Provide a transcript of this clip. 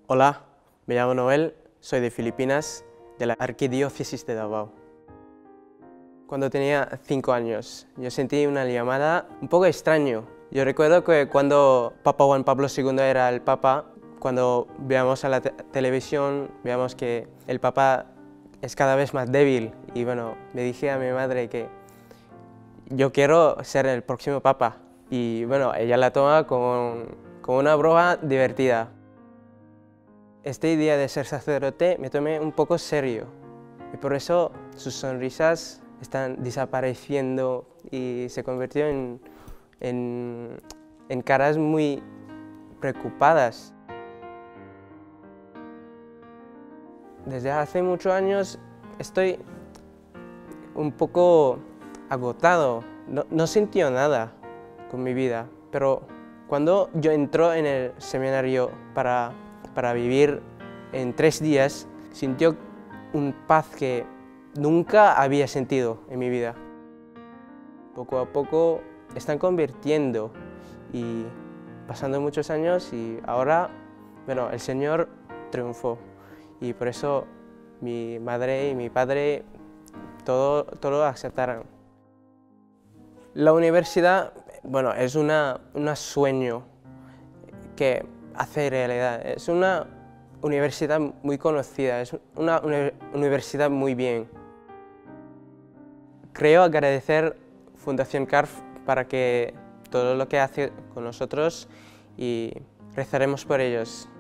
Hola, me llamo Noel, soy de Filipinas, de la Arquidiócesis de Davao. Cuando tenía 5 años, yo sentí una llamada un poco extraño. Yo recuerdo que cuando Papa Juan Pablo II era el Papa, cuando veamos a la televisión, veamos que el Papa es cada vez más débil. Y bueno, le dije a mi madre que yo quiero ser el próximo Papa. Y bueno, ella la toma como una broma divertida. Este día de ser sacerdote me tomé un poco serio y por eso sus sonrisas están desapareciendo y se convirtió en caras muy preocupadas. Desde hace muchos años estoy un poco agotado, no sentí nada con mi vida, pero cuando yo entré en el seminario para vivir en 3 días, sintió un paz que nunca había sentido en mi vida. Poco a poco están convirtiendo y pasando muchos años y ahora, bueno, el Señor triunfó y por eso mi madre y mi padre todo lo aceptaron. La universidad, bueno, es un sueño que hace realidad. Es una universidad muy conocida, es una universidad muy bien. Creo agradecer Fundación CARF para que todo lo que hace con nosotros y rezaremos por ellos.